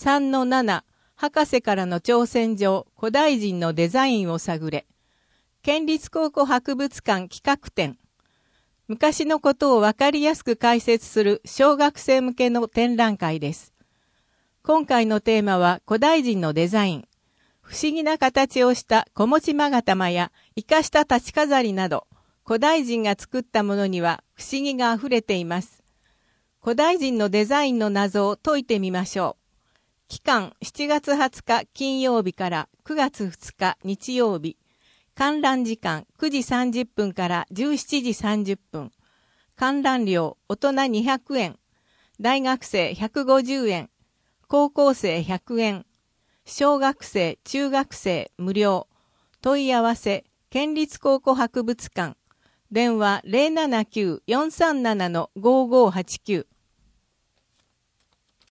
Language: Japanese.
3-7博士からの挑戦状古代人のデザインを探れ。県立考古博物館企画展。昔のことをわかりやすく解説する小学生向けの展覧会です。今回のテーマは古代人のデザイン。不思議な形をした小持勾玉や生かした立ち飾りなど、古代人が作ったものには不思議があふれています。古代人のデザインの謎を解いてみましょう。期間7月20日金曜日から9月2日日曜日。観覧時間9時30分から17時30分。観覧料大人200円。大学生150円。高校生100円。小学生、中学生無料。問い合わせ、県立考古博物館。電話079-437-5589。